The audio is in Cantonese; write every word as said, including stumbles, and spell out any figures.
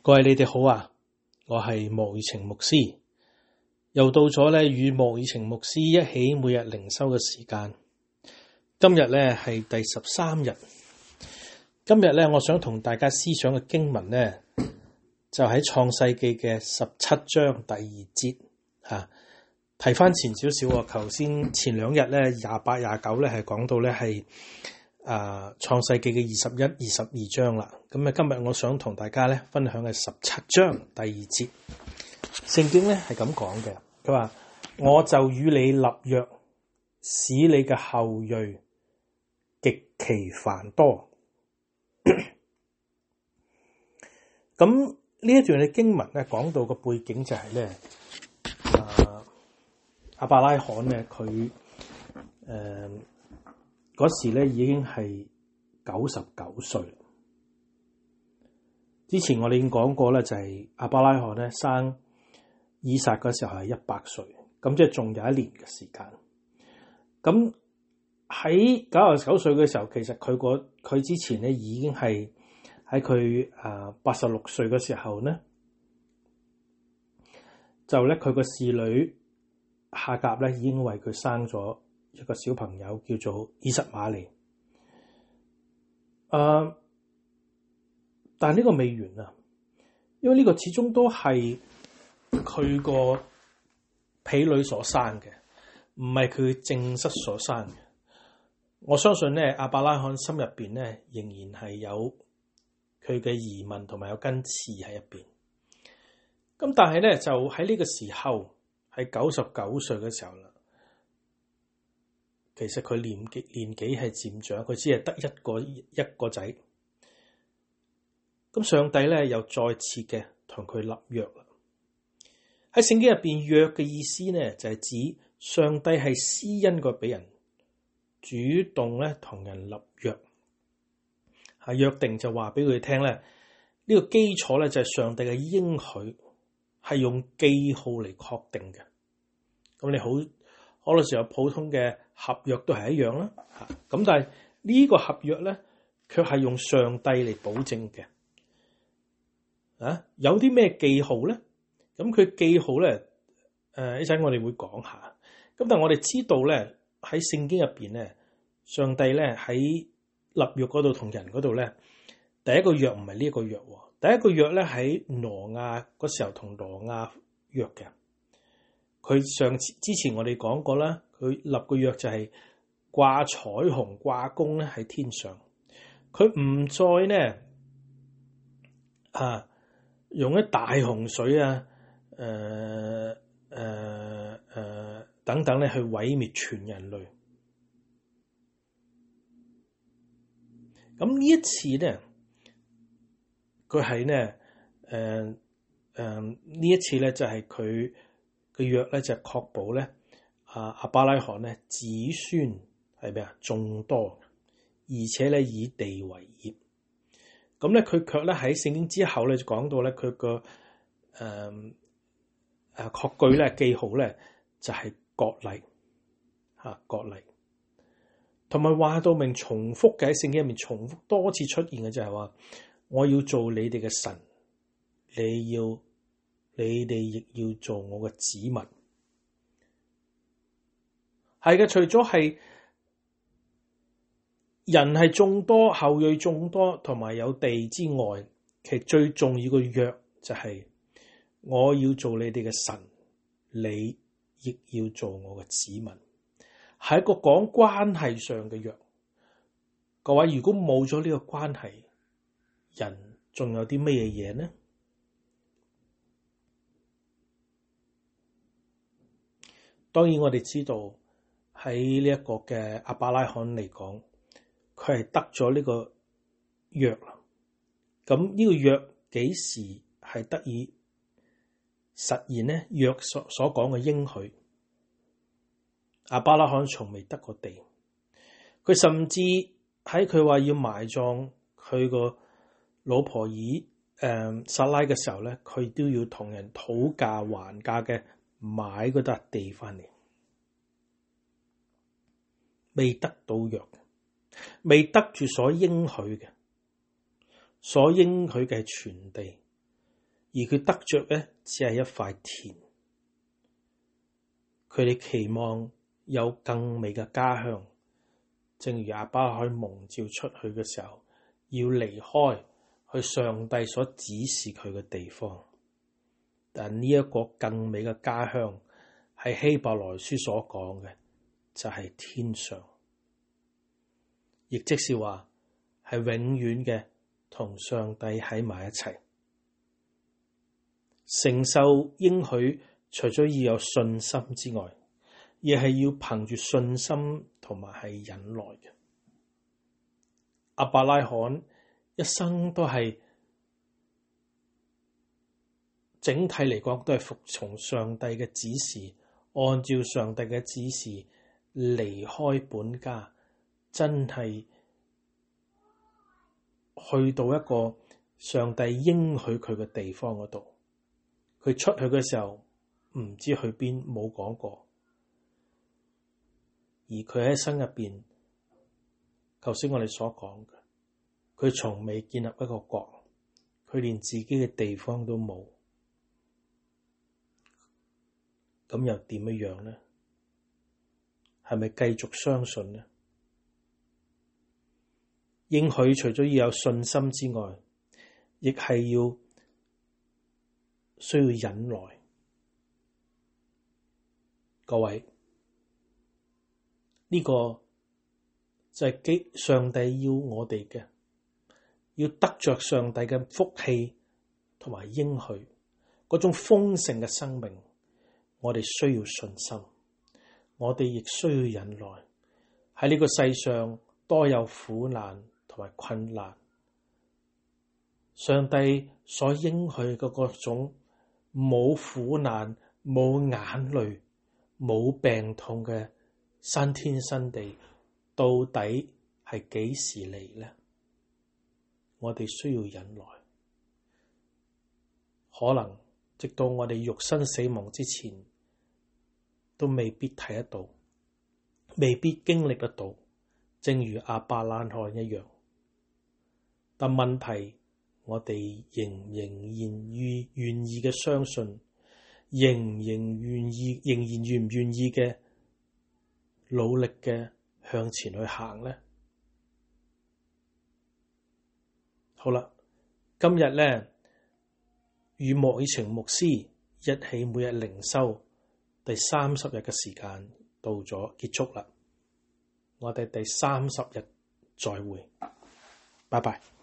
各位你哋好啊，我係莫宇晴牧師，又到咗咧與莫宇晴牧師一起每日靈修嘅時間。今日咧係第十三日，今日咧我想同大家思想嘅經文咧就喺創世記嘅十七章第二節吓。提翻前少少，頭先前兩日咧廿八廿九咧係講到咧係啊創世記嘅二十一二十二章啦。咁啊今日我想同大家咧分享嘅十七章第二節，聖經咧係咁講嘅，佢話我就與你立約，使你嘅後裔極其繁多。咁呢一段嘅經文咧講到個背景就係咧啊亞伯拉罕咧佢誒嗰時咧已經係九十九歲。之前我哋已經講過咧，就係亞伯拉罕咧生以撒嗰時候係一百歲，咁即係仲有一年嘅時間。咁喺九十九歲嘅時候，其實佢個佢之前咧已經係喺佢啊八十六歲嘅時候咧，就咧佢個侍女夏甲咧已經為佢生咗一個小朋友，叫做以實瑪利。誒、呃，但係呢個未完啊，因為呢個始終都係佢個婢女所生嘅，唔係佢正室所生嘅。我相信咧，亞伯拉罕心入邊咧仍然係有佢嘅疑問同埋有根刺喺入邊。咁但係咧，就喺呢個時候，係九十九歲嘅時候啦。其實佢年紀年紀係漸長，佢只係得一個一個仔。咁上帝咧又再次嘅同佢立約啦。喺聖經入邊，約嘅意思咧就係指上帝係施恩過俾人，主動咧同人立約。係約定就話俾佢哋聽咧，呢個基礎咧就係上帝嘅應許，係用記號嚟確定嘅。咁你好，好多時候普通嘅合約都係一樣啦。咁但係呢個合約咧，卻係用上帝嚟保證嘅。啊，有啲咩記號咧？咁佢記號咧，誒一陣我哋會講下。咁但係我哋知道咧，喺聖經入邊咧，上帝咧喺立約嗰度同人嗰度咧，第一個約唔係呢一個約，第一個約咧喺挪亞嗰時候同挪亞約嘅。佢上次之前我哋講過啦，佢立個約就係掛彩虹掛弓咧喺天上，佢唔再咧啊用一大洪水啊誒誒誒等等咧去毀滅全人類。咁呢一次咧，佢係咧誒誒呢一次咧就係佢。個約咧就係確保咧，啊亞伯拉罕咧子孫係咩啊眾多，而且咧以地為業。咁咧佢卻咧喺聖經之後咧就講到咧佢個誒誒確據咧記號咧就係割禮嚇割禮，同埋話到明重複嘅喺聖經入面重複多次出現嘅就係話我要做你哋嘅神，你要。你哋亦要做我嘅子民，係嘅。除咗係人係眾多，後裔眾多，同埋有地之外，其實最重要嘅約就係我要做你哋嘅神，你亦要做我嘅子民，係一個講關係上嘅約。各位，如果冇咗呢個關係，人仲有啲咩嘢呢？當然我哋知道喺呢一個嘅亞伯拉罕嚟講，佢係得咗呢個約啦。咁呢個約幾時係得以實現呢？約所所講嘅應許，亞伯拉罕從未得過地，佢甚至喺佢話要埋葬佢個老婆以誒撒拉嘅時候咧，佢都要同人討價還價嘅。買嗰笪地翻嚟，未得到約，未得住所應許嘅，所應許嘅係全地， 而佢得着咧只係一塊田。佢哋期望有更美嘅家鄉，正如亞伯拉罕蒙召出去嘅時候，要離開去上帝所指示佢嘅地方。但呢一個更美嘅家鄉，係希伯來書所講嘅，就係天上，亦即是話係永遠嘅同上帝喺埋一齊。承受應許，除咗要有信心之外，亦係要憑住信心同埋係忍耐嘅。亞伯拉罕一生都係整體嚟講都係服從上帝嘅指示，按照上帝嘅指示離開本家，真係去到一個上帝應許佢嘅地方嗰度。佢出去嘅時候唔知去邊，冇講過。而佢喺生入邊，頭先我哋所講嘅，佢從未建立一個國，佢連自己嘅地方都冇。咁又點樣呢？係咪繼續相信呢？應許除咗要有信心之外，亦係要需要忍耐。各位，呢個就係基上帝要我哋嘅，要得着上帝嘅福氣同埋應許嗰種豐盛嘅生命。我哋需要信心，我哋亦需要忍耐。喺呢個世上多有苦難同埋困難，上帝所應許嘅嗰種冇苦難、冇眼淚、冇病痛嘅新天新地，到底係幾時嚟呢？我哋需要忍耐，可能直到我哋肉身死亡之前，都未必睇得到，未必經歷得到，正如亞伯拉罕一樣。但問題，我哋仍仍然願願意嘅相信，仍仍願意，仍然願唔願意嘅努力嘅向前去行呢？好啦，今日咧與莫以晴牧師一起每日靈修第三十日嘅時間到咗結束啦，我哋第三十日再會，拜拜。